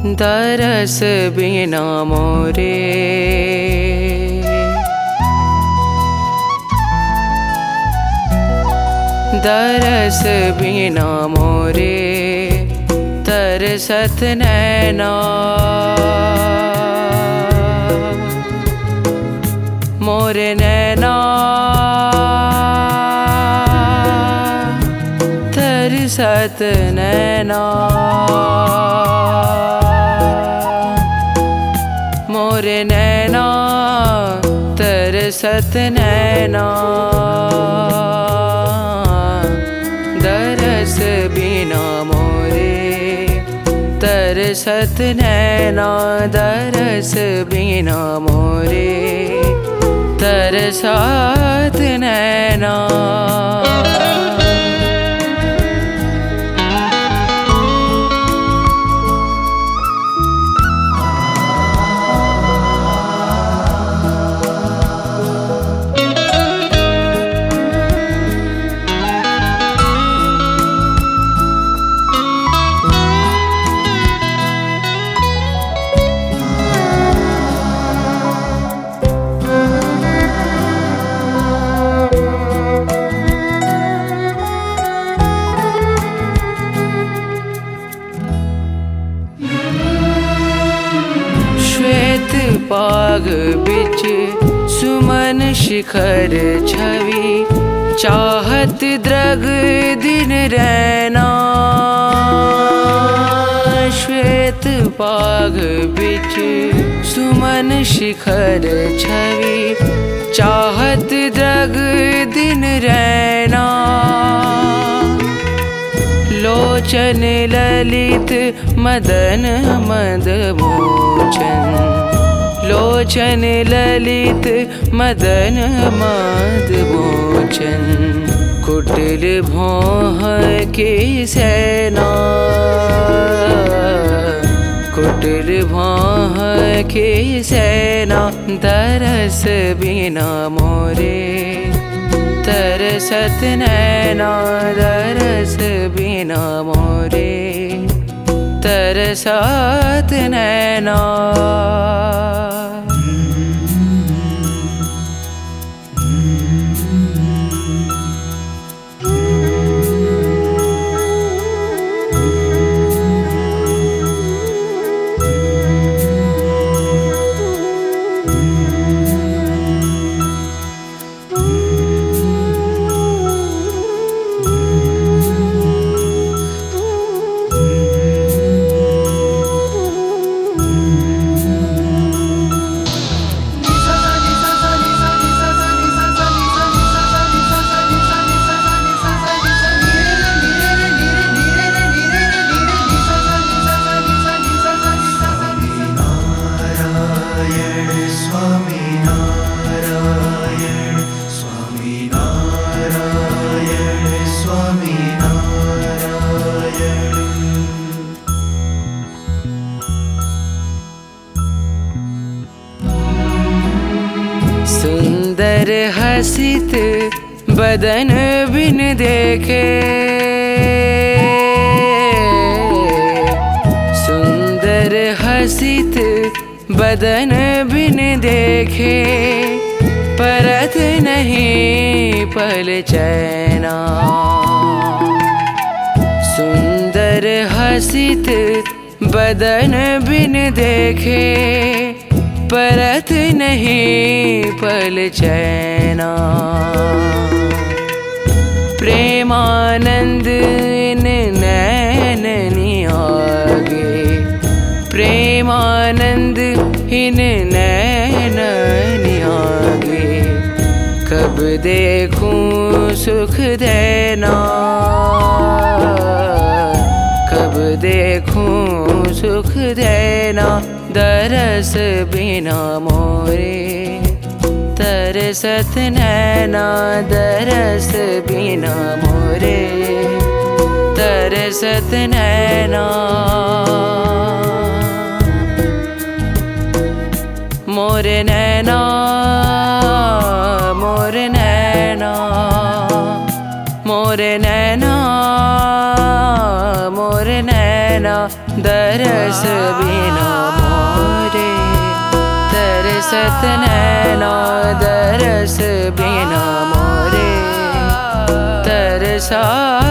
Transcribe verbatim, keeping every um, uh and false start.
दरस बिना मोरे। दरस बिना मोरे तरसत नैना। मोरे नैना तरसत नैना। मोरे नैना तरसत नैना। दरस बिना मोरे तरसत नैना। दरस बिना मोरे तरसत नैना। पाग बिच सुमन शिखर छवि। चाहत द्रग दिन रैना। श्वेत पाग बिच सुमन शिखर छवि। चाहत द्रग दिन रैना। लोचन ललित मदन मदमोचन। लोचन ललित मदन मदमोचन। कुटिल भौह की सेना। कुटिल भौह की सेना। दरस बिना मोरे तरसत नैना। दरस बिना मोरे तरसत नैना। सुंदर हसित बदन बिन देखे। सुंदर हसित बदन बिन देखे। परत नहीं पल चैना। सुंदर हसित बदन बिन देखे। परत नहीं पल चैना। प्रेमानंद इन नैननी आगे। प्रेमानंद इन नैननी आगे। कब देखूं सुख देना। कब देखूं सुख देना। दरस बिना मोरे तरसत नैना। दरस बिना मोरे तरसत नैना। मोरे नैना मोरे नैना। मोरे नैना मोरे नैना। दरस बिना मोरे तरसत नैना दरस बिना मोरे तरसा